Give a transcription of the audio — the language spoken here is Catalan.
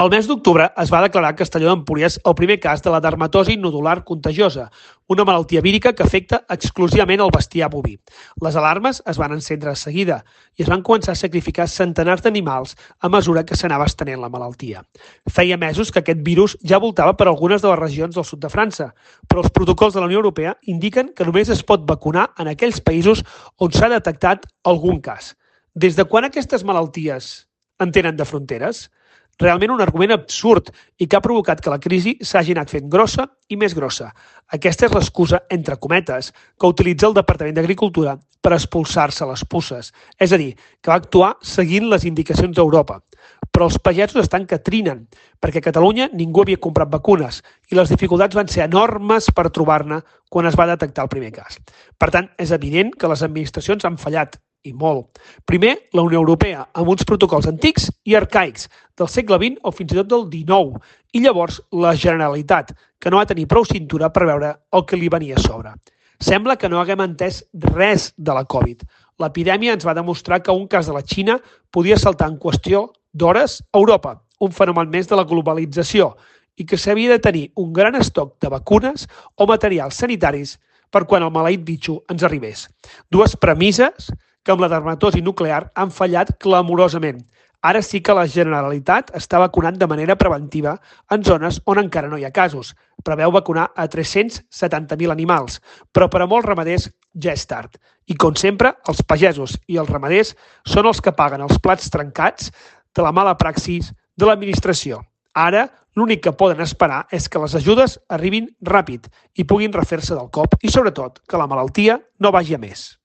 El mes d'octubre es va declarar a Castelló d'Empúries el primer cas de la dermatosi nodular contagiosa, una malaltia vírica que afecta exclusivament el bestiar boví. Les alarmes es van encendre de seguida i es van començar a sacrificar centenars d'animals a mesura que s'anava estenent la malaltia. Feia mesos que aquest virus ja voltava per algunes de les regions del sud de França, però els protocols de la Unió Europea indiquen que només es pot vacunar en aquells països on s'ha detectat algun cas. Des de quan aquestes malalties en tenen de fronteres? Realment un argument absurd i que ha provocat que la crisi s'hagi anat fent grossa i més grossa. Aquesta és l'excusa, entre cometes, que utilitza el Departament d'Agricultura per expulsar-se les puces, és a dir, que va actuar seguint les indicacions d'Europa. Però els pagesos estan que trinen, perquè a Catalunya ningú havia comprat vacunes i les dificultats van ser enormes per trobar-ne quan es va detectar el primer cas. Per tant, és evident que les administracions han fallat, i molt. Primer, la Unió Europea, amb uns protocols antics i arcaics, del segle XX o fins i tot del XIX, i llavors la Generalitat, que no va tenir prou cintura per veure el que li venia a sobre. Sembla que no haguem entès res de la Covid. L'epidèmia ens va demostrar que un cas de la Xina podia saltar en qüestió d'hores a Europa, un fenomen més de la globalització, i que s'havia de tenir un gran estoc de vacunes o materials sanitaris per quan el maleït bitxo ens arribés. Dues premisses que amb la dermatosi nuclear han fallat clamorosament. Ara sí que la Generalitat està vacunant de manera preventiva en zones on encara no hi ha casos. Preveu vacunar a 370.000 animals, però per a molts ramaders ja és tard. I com sempre, els pagesos i els ramaders són els que paguen els plats trencats de la mala praxis de l'administració. Ara, l'únic que poden esperar és que les ajudes arribin ràpid i puguin refer-se del cop i, sobretot, que la malaltia no vagi a més.